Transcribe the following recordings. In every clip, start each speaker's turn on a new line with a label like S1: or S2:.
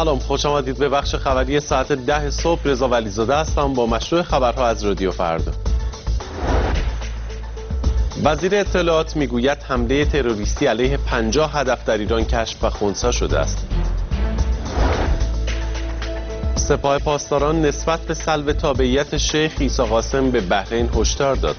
S1: سلام، خوش آمدید به بخش خبری ساعت 10 صبح. رضا ولیزاده هستم با مشروع خبرها از رادیو فردا. وزیر اطلاعات میگوید حمله تروریستی علیه 50 هدف در ایران کشف و خنثی شده است. سپاه پاسداران نسبت به سلب تابعیت شیخ عیسی قاسم به بحرین هشدار داد.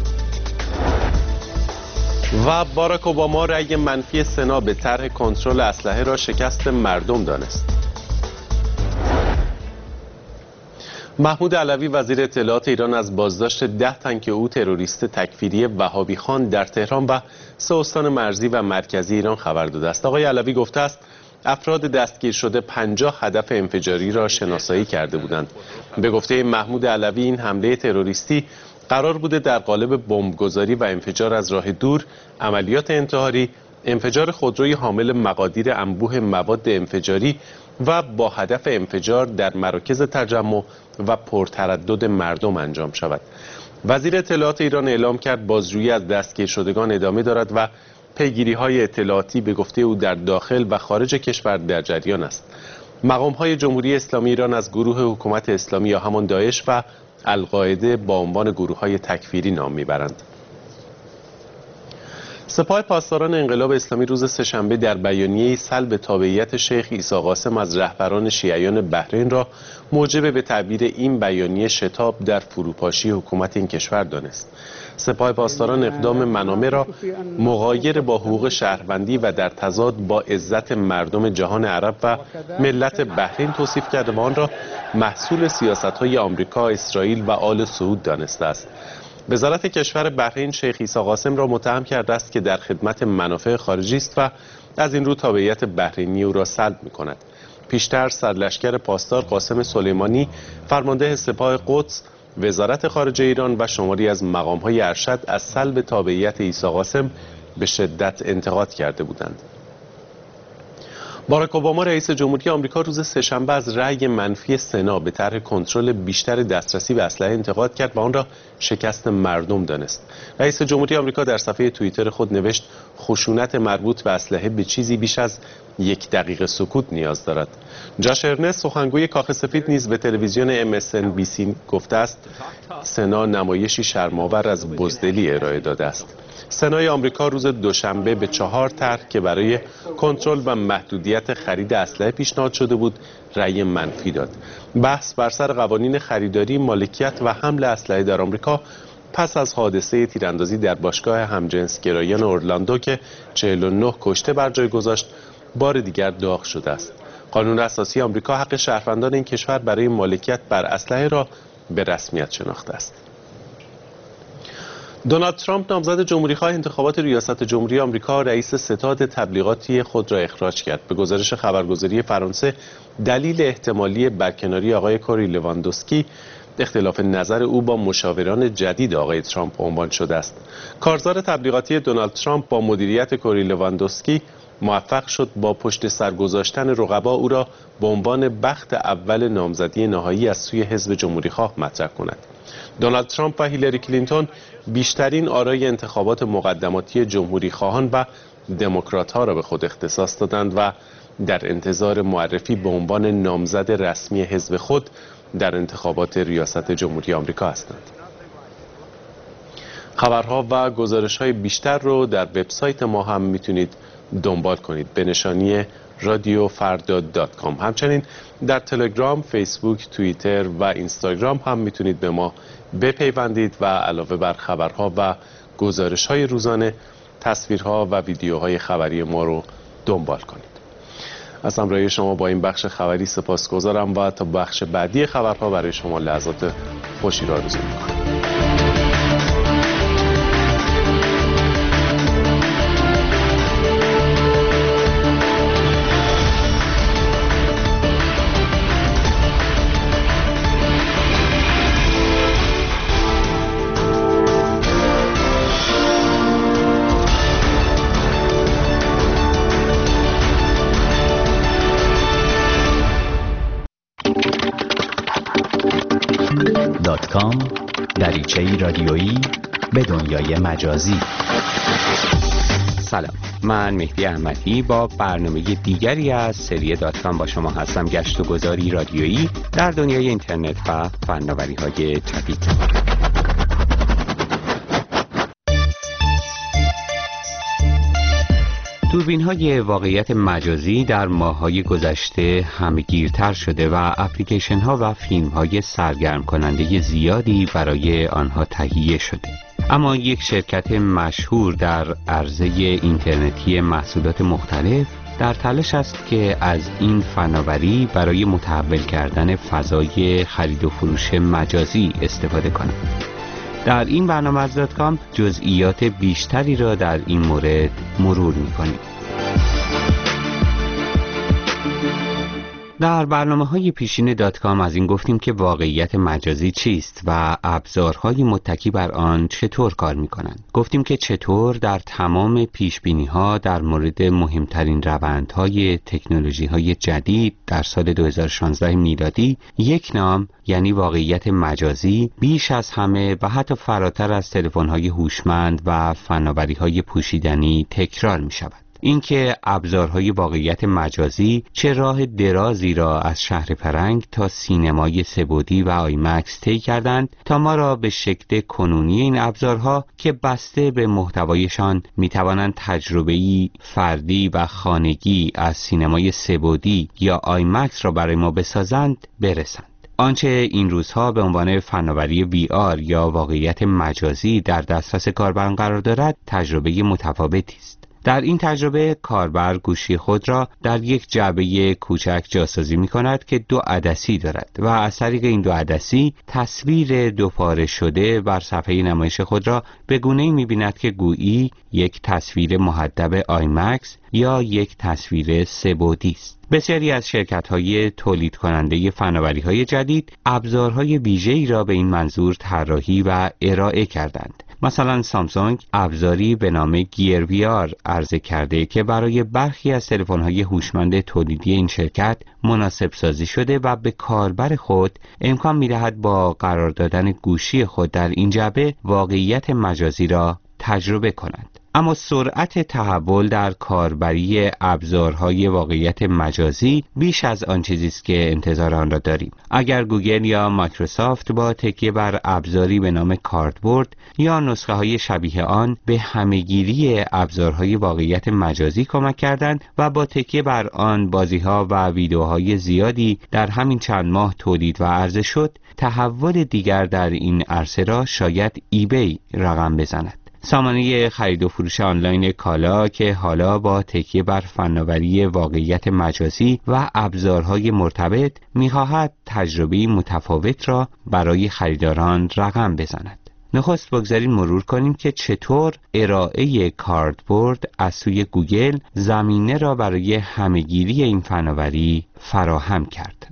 S1: و باراک اوباما رأی منفی سنا به طرح کنترل اسلحه را شکست مردم دانست. محمود علوی وزیر اطلاعات ایران از بازداشت 10 تن که او تروریست تکفیری وهابی خان در تهران و 3 استان مرزی و مرکزی ایران خبر داده است. آقای علوی گفته است افراد دستگیر شده 50 هدف انفجاری را شناسایی کرده بودند. به گفته محمود علوی این حمله تروریستی قرار بوده در قالب بمبگذاری و انفجار از راه دور، عملیات انتحاری، انفجار خودروی حامل مقادیر انبوه مواد انفجاری و با هدف انفجار در مراکز تجمع و پرتردد مردم انجام شود. وزیر اطلاعات ایران اعلام کرد بازجویی از دستگیر شدگان ادامه دارد و پیگیری‌های اطلاعاتی به گفته او در داخل و خارج کشور در جریان است. مقام‌های جمهوری اسلامی ایران از گروه حکومت اسلامی یا همان داعش و القاعده با عنوان گروه‌های تکفیری نام میبرند. سپاه پاسداران انقلاب اسلامی روز سه‌شنبه در بیانیه‌ای سلب تابعیت شیخ عیسی قاسم از رهبران شیعیان بحرین را موجب به تعبیر این بیانیه شتاب در فروپاشی حکومت این کشور دانست. سپاه پاسداران اقدام منامه را مغایر با حقوق شهروندی و در تضاد با عزت مردم جهان عرب و ملت بحرین توصیف کرده و آن را محصول سیاست‌های آمریکا، اسرائیل و آل سعود دانسته است. وزارت کشور بحرین شیخ عیسی قاسم را متهم کرده است که در خدمت منافع خارجی است و از این رو تابعیت بحرینی او را سلب می‌کند. پیشتر سرلشکر پاسدار قاسم سلیمانی فرمانده سپاه قدس، وزارت خارجه ایران و شماری از مقام‌های ارشد از سلب تابعیت عیسی قاسم به شدت انتقاد کرده بودند. باراک اوباما رئیس جمهوری آمریکا روز سه‌شنبه از رأی منفی سنا به طرح کنترل بیشتر دسترسی به اسلحه انتقاد کرد و آن را شکست مردم دانست. رئیس جمهوری آمریکا در صفحه توییتر خود نوشت خشونت مربوط به اسلحه به چیزی بیش از 1 دقیقه سکوت نیاز دارد. جاش ارنست سخنگوی کاخ سفید نیز به تلویزیون MSNBC گفته است سنا نمایشی شرم‌آور از بزدلی ارائه داده است. سنای آمریکا روز دوشنبه به 4 طرح که برای کنترل و محدودیت خرید اسلحه پیشنهاد شده بود رأی منفی داد. بحث بر سر قوانین خریداری، مالکیت و حمل اسلحه در آمریکا پس از حادثه تیراندازی در باشگاه همجنسگرایان اورلاندو که 49 کشته بر جای گذاشت بار دیگر داغ شده است. قانون اساسی آمریکا حق شهروندان این کشور برای مالکیت بر اسلحه را به رسمیت شناخته است. دونالد ترامپ نامزد جمهوری‌خواه انتخابات ریاست جمهوری آمریکا رئیس ستاد تبلیغاتی خود را اخراج کرد. به گزارش خبرگزاری فرانسه دلیل احتمالی برکناری آقای کوری لواندوسکی اختلاف نظر او با مشاوران جدید آقای ترامپ عنوان شده است. کارزار تبلیغاتی دونالد ترامپ با مدیریت کوری لواندوسکی موفق شد با پشت سر گذاشتن رقبا او را به عنوان بخت اول نامزدی نهایی از سوی حزب جمهوری‌خواه مطرح کند. دونالد ترامپ و هیلاری کلینتون بیشترین آرای انتخابات مقدماتی جمهوری‌خواهان و دموکرات‌ها را به خود اختصاص دادند و در انتظار معرفی به عنوان نامزد رسمی حزب خود در انتخابات ریاست جمهوری آمریکا هستند. خبرها و گزارش‌های بیشتر رو در وبسایت ما هم میتونید دنبال کنید به نشانی radiofarda.com. همچنین در تلگرام، فیسبوک، توییتر و اینستاگرام هم میتونید به ما بپیوندید و علاوه بر خبرها و گزارش‌های روزانه تصویرها و ویدیوهای خبری ما رو دنبال کنید. از همراهی شما با این بخش خبری سپاسگزارم و تا بخش بعدی خبرها برای شما لحظات خوشی را آرزو می‌کنم.
S2: دریچه‌ای رادیویی به دنیای مجازی. سلام، من مهدی احمدی با برنامه دیگری از سری .com با شما هستم. گشت و گذاری رادیویی در دنیای اینترنت و فناوری‌های جدید. دوربین‌های واقعیت مجازی در ماه‌های گذشته همه‌گیرتر شده و اپلیکیشن‌ها و فیلم‌های سرگرم کننده زیادی برای آنها تهیه شده. اما یک شرکت مشهور در عرصه اینترنتی محصولات مختلف در تلاش است که از این فناوری برای متحول کردن فضای خرید و فروش مجازی استفاده کند. در این برنامه از .com جزئیات بیشتری را در این مورد مرور می‌کنیم. در برنامه‌های پیشین .com از این گفتیم که واقعیت مجازی چیست و ابزارهای متکی بر آن چطور کار می‌کنند. گفتیم که چطور در تمام پیش‌بینی‌ها در مورد مهمترین روندهای تکنولوژی‌های جدید در سال 2016 میلادی یک نام یعنی واقعیت مجازی بیش از همه و حتی فراتر از تلفن‌های هوشمند و فناوری‌های پوشیدنی تکرار می‌شود. اینکه ابزارهای واقعیت مجازی چه راه درازی را از شهر پرنگ تا سینمای سه‌بعدی و آیمکس طی کردند تا ما را به شکل کنونی این ابزارها که بسته به محتوایشان میتوانند تجربه‌ای فردی و خانگی از سینمای سه‌بعدی یا آیمکس را برای ما بسازند برسند. آنچه این روزها به عنوان فناوری VR یا واقعیت مجازی در دسترس کاربران قرار دارد تجربه متفاوتی است. در این تجربه کاربر گوشی خود را در یک جعبه کوچک جاسازی می کند که 2 عدسی دارد و از طریق این 2 عدسی تصویر دوپاره شده بر صفحه نمایش خود را به گونه‌ای می بیند که گویی یک تصویر محدب آیمکس یا یک تصویر سه‌بعدی است. بسیاری از شرکت‌های تولید کننده فناوری‌های جدید ابزارهای ویژه‌ای را به این منظور طراحی و ارائه کردند. مثلا سامسونگ ابزاری به نام گیر VR عرضه کرده که برای برخی از تلفن‌های هوشمند تولیدی این شرکت مناسب سازی شده و به کاربر خود امکان می‌دهد با قرار دادن گوشی خود در این جعبه واقعیت مجازی را تجربه کند. اما سرعت تحول در کاربری ابزارهای واقعیت مجازی بیش از آن چیزی است که انتظار آن را داریم. اگر گوگل یا مایکروسافت با تکیه بر ابزاری به نام کاردبورد یا نسخه‌های شبیه آن به همه‌گیری ابزارهای واقعیت مجازی کمک کردند و با تکیه بر آن بازی‌ها و ویدیوهای زیادی در همین چند ماه تولید و عرضه شد، تحول دیگر در این عرصه را شاید ایبی رقم بزند. سامانه خرید و فروش آنلاین کالا که حالا با تکیه بر فناوری واقعیت مجازی و ابزارهای مرتبط می‌خواهد تجربه متفاوت را برای خریداران رقم بزند. نخست بگذارید مرور کنیم که چطور ارائه کاردبورد از سوی گوگل زمینه را برای همه‌گیری این فناوری فراهم کرد.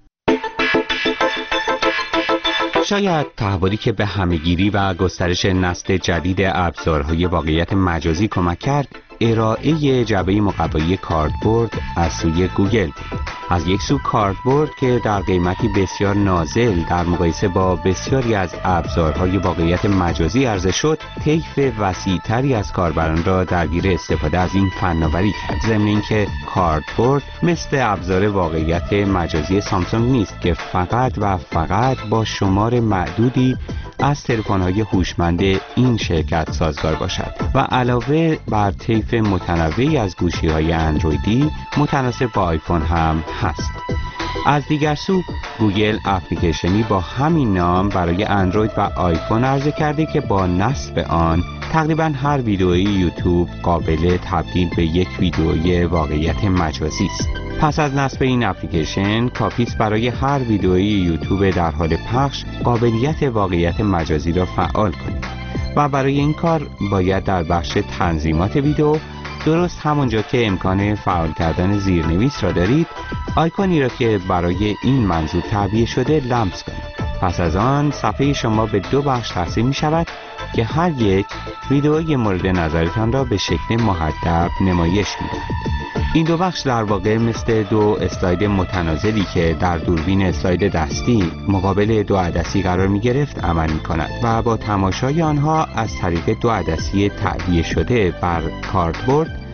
S2: شاید تحولی که به همه‌گیری و گسترش نسل جدید ابزارهای واقعیت مجازی کمک کرد، ارائه جعبه مقوایی کاردبورد از سوی گوگل بود. از یک سو کاردبورد که در قیمتی بسیار نازل در مقایسه با بسیاری از ابزارهای واقعیت مجازی عرضه شد، طیف وسیع‌تری از کاربران را درگیر استفاده از این فناوری کرد. ضمن اینکه کاردبورد مثل ابزار واقعیت مجازی سامسونگ نیست که فقط و فقط با شمار معدودی از تلفن‌های هوشمند این شرکت سازگار باشد و علاوه بر طیف متنوعی از گوشی‌های اندرویدی متناسب با آیفون هم هست. از دیگر سو گوگل اپلیکیشنی با همین نام برای اندروید و آیفون عرضه کرده که با نصب آن تقریباً هر ویدئوی یوتیوب قابل تبدیل به یک ویدئوی واقعیت مجازی است. پس از نصب این اپلیکیشن کافیست برای هر ویدئوی یوتیوب در حال پخش قابلیت واقعیت مجازی را فعال کنید و برای این کار باید در بخش تنظیمات ویدئو درست همونجا که امکان فعال کردن زیرنویس را دارید آیکونی را که برای این منظور تعبیه شده لمس کنید. پس از آن صفحه شما به 2 بخش تقسیم می شود که هر یک ویدئوی مورد نظرتان را به شکل محدب نمایش می دهد. این 2 بخش در واقع مثل 2 اسلاید متنازلی که در دوربین اسلاید دستی مقابل 2 عدسی قرار می گرفت عمل می کند و با تماشای آنها از طریق 2 عدسی تعبیه شده بر کاردبورد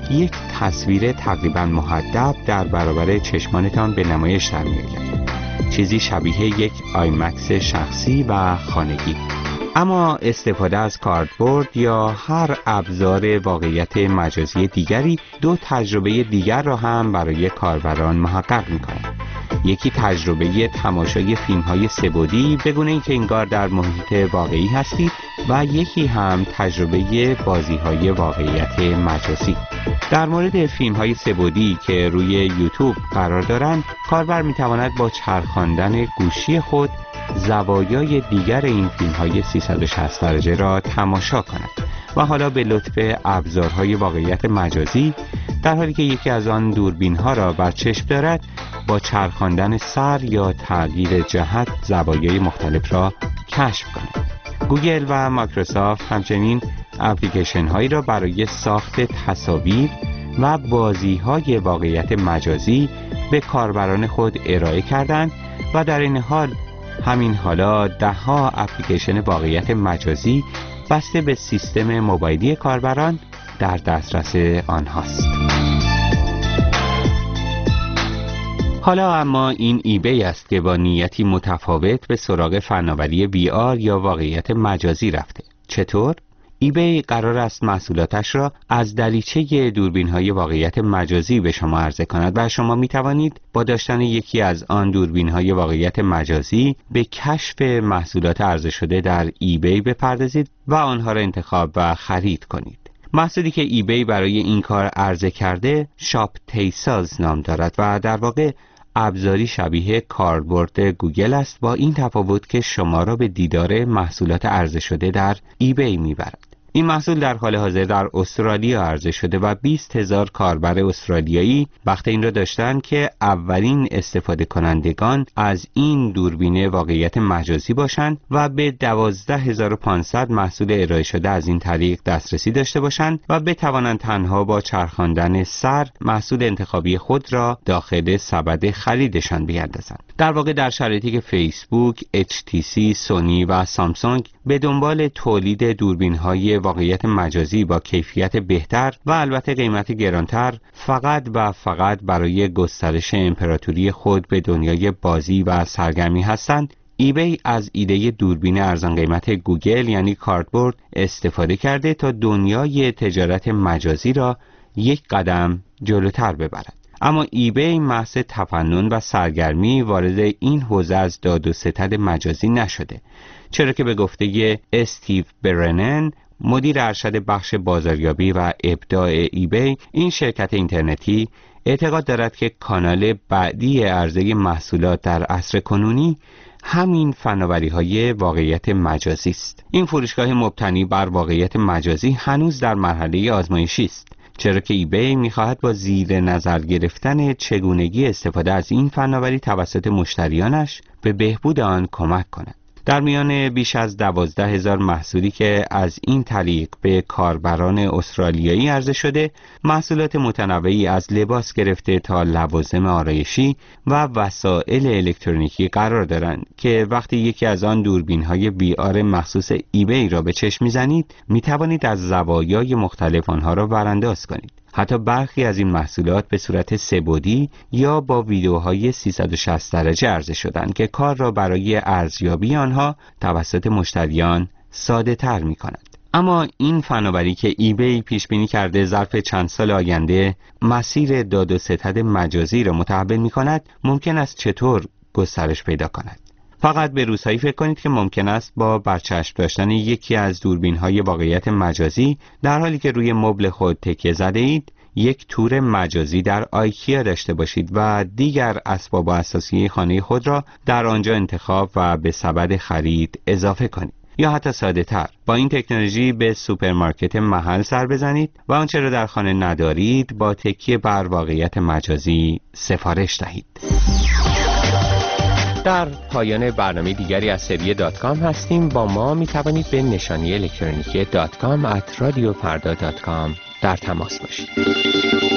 S2: یک تصویر تقریباً محدب در برابر چشمانتان به نمایش در می‌آید. چیزی شبیه یک آیمکس شخصی و خانگی. اما استفاده از کاردبورد یا هر ابزار واقعیت مجازی دیگری دو تجربه دیگر را هم برای کاربران محقق می‌کند. یکی تجربه تماشای فیلم‌های سه‌بعدی به گونه‌ای که انگار در محیط واقعی هستید و یکی هم تجربه بازی‌های واقعیت مجازی. در مورد فیلم‌های سه‌بعدی که روی یوتیوب قرار دارند، کاربر می‌تواند با چرخاندن گوشی خود زوایای دیگر این فیلم‌های 360 درجه را تماشا کند و حالا به لطف ابزارهای واقعیت مجازی در حالی که یکی از آن دوربین‌ها را بر چشم دارد با چرخاندن سر یا تغییر جهت زوایای مختلف را کشف کند. گوگل و مایکروسافت همچنین اپلیکیشن هایی را برای ساخت تصاویر و بازی‌های واقعیت مجازی به کاربران خود ارائه کردند و در این حال همین حالا ده‌ها اپلیکیشن واقعیت مجازی بسته به سیستم موبایلی کاربران در دسترس آنهاست. حالا اما این ایبی است که با نیتی متفاوت به سراغ فناوری VR یا واقعیت مجازی رفته. چطور؟ ایبی قرار است محصولاتش را از دریچه دوربین‌های واقعیت مجازی به شما عرضه کند و شما می توانید با داشتن یکی از آن دوربین‌های واقعیت مجازی به کشف محصولات عرضه شده در ایبی بپردازید و آنها را انتخاب و خرید کنید. محصولی که ایبی برای این کار عرضه کرده شاپ تیساز نام دارد و در واقع ابزاری شبیه کاربورد گوگل است، با این تفاوت که شما را به دیدار محصولات عرضه شده در ایبی میبرد. این محصول در حال حاضر در استرالیا عرضه شده و 20,000 کاربر استرالیایی بخت این را داشتند که اولین استفاده کنندگان از این دوربین واقعیت مجازی باشند و به 12,500 محصول ارائه شده از این طریق دسترسی داشته باشند و بتوانند تنها با چرخاندن سر محصول انتخابی خود را داخل سبد خریدشان بیاندازند. در واقع در شرایطی که فیسبوک، HTC، سونی و سامسونگ به دنبال تولید دوربین‌های واقعیت مجازی با کیفیت بهتر و البته قیمت گرانتر فقط و فقط برای گسترش امپراتوری خود به دنیای بازی و سرگرمی هستند، ایبی از ایده دوربین ارزان قیمت گوگل یعنی کاردبورد استفاده کرده تا دنیای تجارت مجازی را یک قدم جلوتر ببرد. اما ایبی محض تفنن و سرگرمی وارد این حوزه از داد و ستد مجازی نشده، چرا که به گفته استیو برنن، مدیر ارشد بخش بازاریابی و ابداع ایبی، این شرکت اینترنتی اعتقاد دارد که کانال بعدی عرضه محصولات در عصر کنونی همین فناوری‌های واقعیت مجازی است. این فروشگاه مبتنی بر واقعیت مجازی هنوز در مرحله آزمایشی است، چرا که ایبی می‌خواهد با زیر نظر گرفتن چگونگی استفاده از این فناوری توسط مشتریانش به بهبود آن کمک کند. در میان بیش از 12,000 محصولی که از این طریق به کاربران استرالیایی عرضه شده، محصولات متنوعی از لباس گرفته تا لوازم آرایشی و وسایل الکترونیکی قرار دارند که وقتی یکی از آن دوربین‌های VR مخصوص ایبی را به چشم می‌زنید، می‌توانید از زوایای مختلف آنها را ورانداز کنید. حتی برخی از این محصولات به صورت سه‌بعدی یا با ویدیوهای 360 درجه عرضه شدند که کار را برای ارزیابی آنها توسط مشتریان ساده تر می کند. اما این فناوری که ایبی پیش بینی کرده ظرف چند سال آینده مسیر داد و ستد مجازی را متحول می کند، ممکن است چطور گسترش پیدا کند؟ فقط به روزهایی فکر کنید که ممکن است با برچشم داشتن یکی از دوربین‌های واقعیت مجازی در حالی که روی مبل خود تکیه زده اید، یک تور مجازی در آیکیا داشته باشید و دیگر اسباب و اساسی خانه خود را در آنجا انتخاب و به سبد خرید اضافه کنید. یا حتی ساده تر، با این تکنولوژی به سوپرمارکت محل سر بزنید و آنچه را در خانه ندارید با تکیه بر واقعیت مجازی سفارش دهید. در پایان برنامه دیگری از سری .com هستیم. با ما می توانید به نشانی الکترونیکی .com @radiofarda.com در تماس باشید.